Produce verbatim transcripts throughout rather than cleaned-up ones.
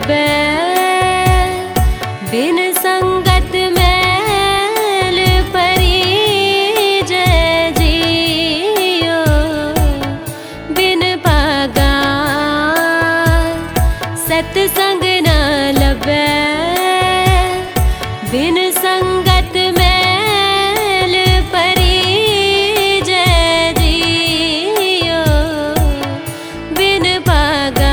लभै। बिन संगत मैल परी जय जियो, बिन पागा सतसंग न लभै। बिन संगत मैल परी जय जियो, बिन पागा।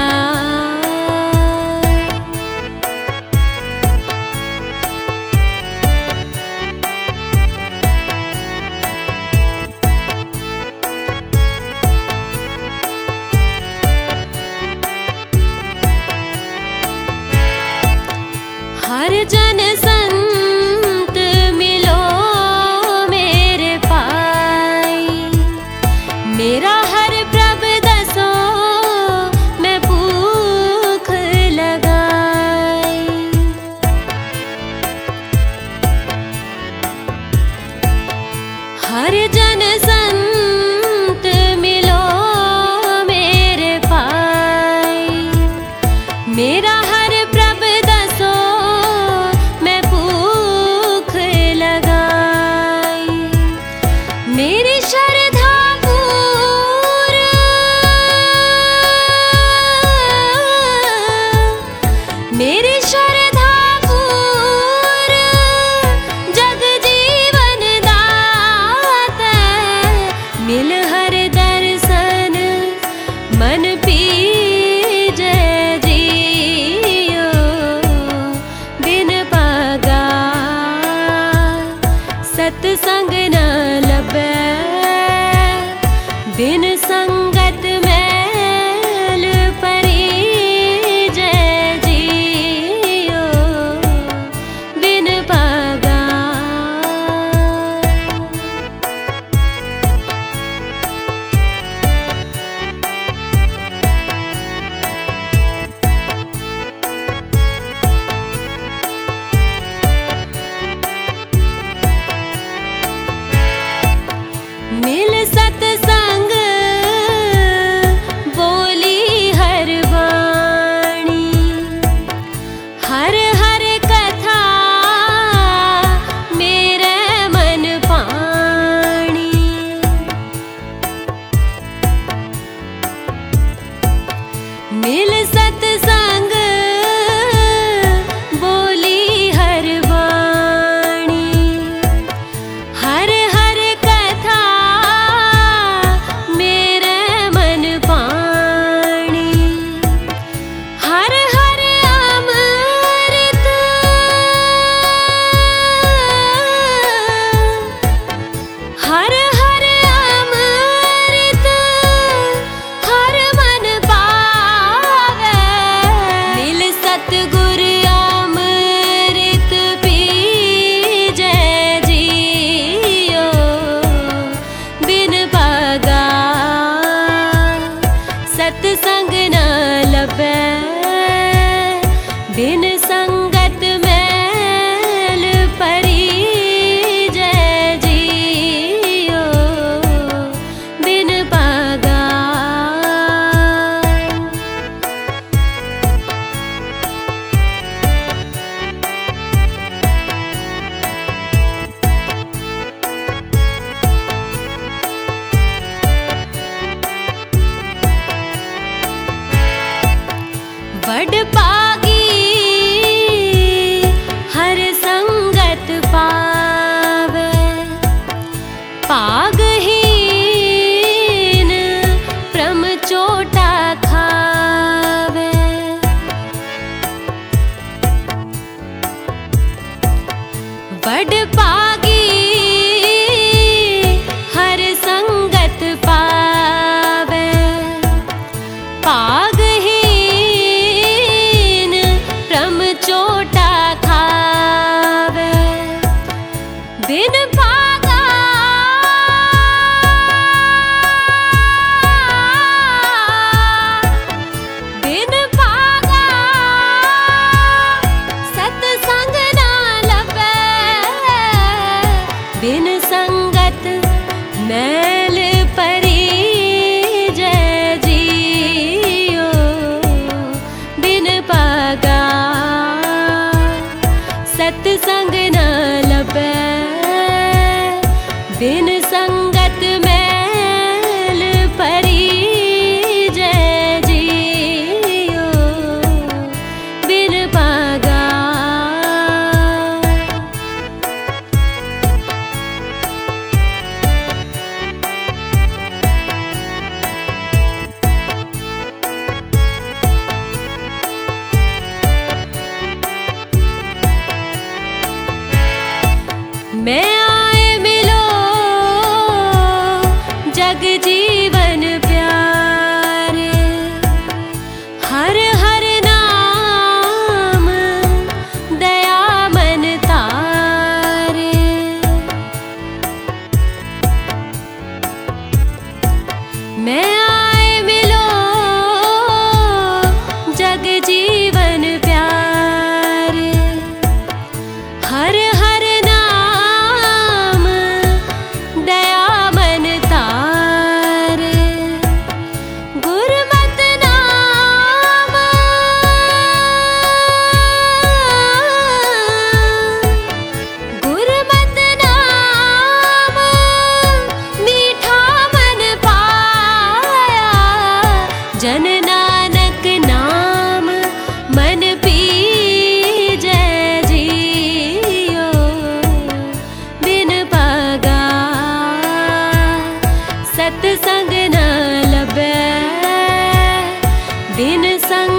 हर जन संत मिलो मेरे पाई, मेरा हर प्रभ दसो मैं भूख लगाई। हर जन संत मिलो मेरे पाई, मेरा हर प्रभ दसो मैं भूख लगाई। मेरी श्रद्धा पूर मेरी श्रद्धा पूर जग जीवन दाता, मिल हर दर्शन मन पीजे जियो, बिन पागा सतसंग न लभै। बिन संगत मैल परी जय जियो, बिन पागा। मिल सतसंग बोली हर वाणी, हर हर कथा मेरे मन पाणी। मिल सतसंग बोली हर वाणी, हर हर कथा मेरे मन पाणी। हर हर अमृत हर हर अमृत हर मन पावे। मिल सतगुर अमृत पीजे जियो, बिन पागा सतसंग न लभै। बिन संगत मैल परी जय जियो, बिन पागा। बड़ पागी हर संगत पावे, पागहीन प्रम चोटा खावे। बड़ पागी हर संगत पावे, पागहीन जीवन प्यारे। हर हर नाम दया मन तारे। मैं आए मिलो जग जीवन प्यारे। हर हर नाम दया मन तारे। गुरमत नाम गुरमत नाम मीठा मन पाया। जन नानक नाम मन पीजै जियो। बिन पगा सतसंग न लभै। बिन संग